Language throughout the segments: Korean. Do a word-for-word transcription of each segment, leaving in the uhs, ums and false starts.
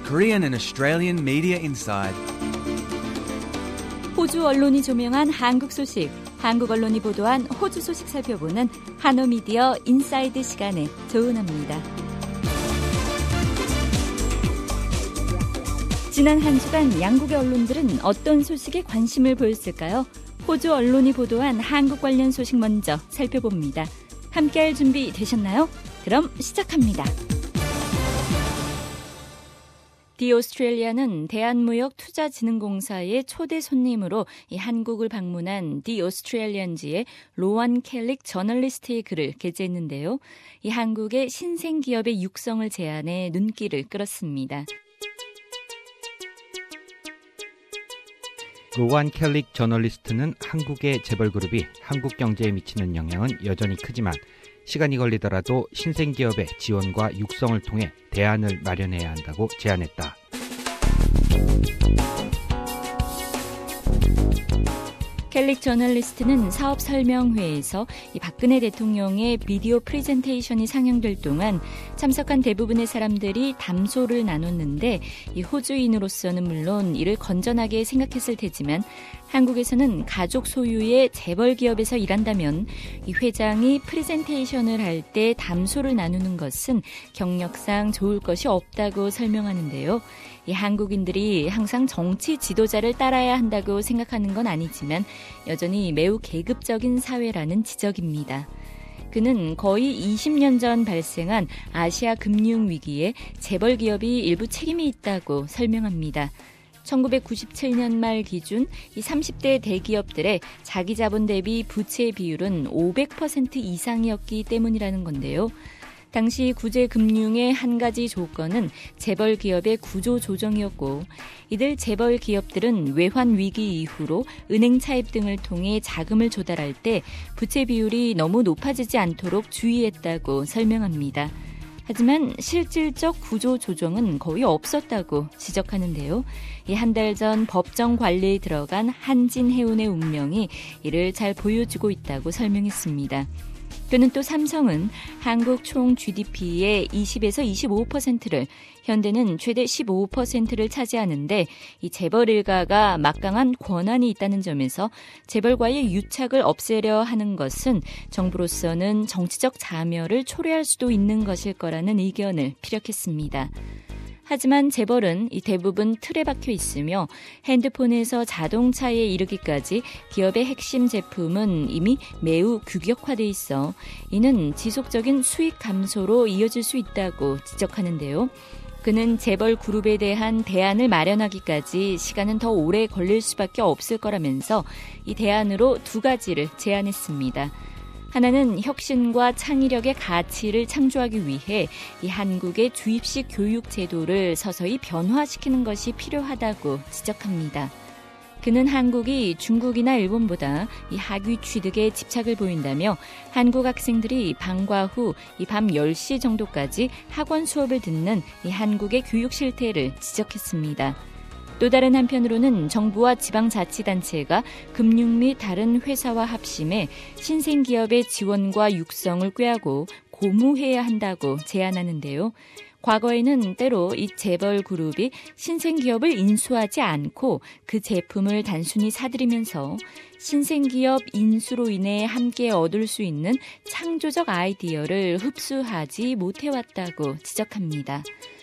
Korean and Australian Media Inside. 호주 언론이 조명한 한국 소식, 한국 언론이 보도한 호주 소식 살펴보는 한어미디어 인사이드 시간의 조은아입니다. 지난 한 주간 양국의 언론들은 어떤 소식에 관심을 보였을까요? 호주 언론이 보도한 한국 관련 소식 먼저 살펴봅니다. 함께할 준비 되셨나요? 그럼 시작합니다. 디 오스트레일리아는 대한무역투자진흥공사의 초대 손님으로 이 한국을 방문한 디 오스트레일리언지의 로완 켈릭 저널리스트의 글을 게재했는데요. 이 한국의 신생 기업의 육성을 제안해 눈길을 끌었습니다. 로완 켈릭 저널리스트는 한국의 재벌그룹이 한국 경제에 미치는 영향은 여전히 크지만 시간이 걸리더라도 신생기업의 지원과 육성을 통해 대안을 마련해야 한다고 제안했다. 켈릭 저널리스트는 사업 설명회에서 이 박근혜 대통령의 비디오 프레젠테이션이 상영될 동안 참석한 대부분의 사람들이 담소를 나눴는데 이 호주인으로서는 물론 이를 건전하게 생각했을 테지만 한국에서는 가족 소유의 재벌 기업에서 일한다면 이 회장이 프레젠테이션을 할 때 담소를 나누는 것은 경력상 좋을 것이 없다고 설명하는데요. 이 한국인들이 항상 정치 지도자를 따라야 한다고 생각하는 건 아니지만 여전히 매우 계급적인 사회라는 지적입니다. 그는 거의 이십 년 전 발생한 아시아 금융위기에 재벌 기업이 일부 책임이 있다고 설명합니다. 천구백구십칠 년 말 기준 이 삼십 대 대기업들의 자기 자본 대비 부채 비율은 오백 퍼센트 이상이었기 때문이라는 건데요. 당시 구제금융의 한 가지 조건은 재벌 기업의 구조 조정이었고 이들 재벌 기업들은 외환 위기 이후로 은행 차입 등을 통해 자금을 조달할 때 부채 비율이 너무 높아지지 않도록 주의했다고 설명합니다. 하지만 실질적 구조 조정은 거의 없었다고 지적하는데요. 이 한 달 전 법정 관리에 들어간 한진해운의 운명이 이를 잘 보여주고 있다고 설명했습니다. 그는 또 삼성은 한국 총 지디피의 이십에서 이십오 퍼센트를, 현대는 최대 십오 퍼센트를 차지하는데 이 재벌 일가가 막강한 권한이 있다는 점에서 재벌과의 유착을 없애려 하는 것은 정부로서는 정치적 자멸을 초래할 수도 있는 것일 거라는 의견을 피력했습니다. 하지만 재벌은 이 대부분 틀에 박혀 있으며 핸드폰에서 자동차에 이르기까지 기업의 핵심 제품은 이미 매우 규격화돼 있어 이는 지속적인 수익 감소로 이어질 수 있다고 지적하는데요. 그는 재벌 그룹에 대한 대안을 마련하기까지 시간은 더 오래 걸릴 수밖에 없을 거라면서 이 대안으로 두 가지를 제안했습니다. 하나는 혁신과 창의력의 가치를 창조하기 위해 이 한국의 주입식 교육 제도를 서서히 변화시키는 것이 필요하다고 지적합니다. 그는 한국이 중국이나 일본보다 이 학위 취득에 집착을 보인다며 한국 학생들이 방과 후 이 밤 열 시 정도까지 학원 수업을 듣는 이 한국의 교육 실태를 지적했습니다. 또 다른 한편으로는 정부와 지방자치단체가 금융 및 다른 회사와 합심해 신생기업의 지원과 육성을 꾀하고 고무해야 한다고 제안하는데요. 과거에는 때로 이 재벌 그룹이 신생기업을 인수하지 않고 그 제품을 단순히 사들이면서 신생기업 인수로 인해 함께 얻을 수 있는 창조적 아이디어를 흡수하지 못해왔다고 지적합니다.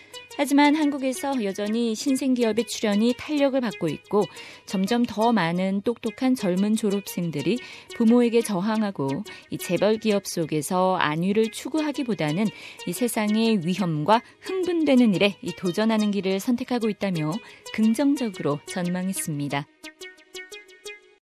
하지만 한국에서 여전히 신생기업의 출현이 탄력을 받고 있고 점점 더 많은 똑똑한 젊은 졸업생들이 부모에게 저항하고 이 재벌 기업 속에서 안위를 추구하기보다는 이 세상의 위험과 흥분되는 일에 이 도전하는 길을 선택하고 있다며 긍정적으로 전망했습니다.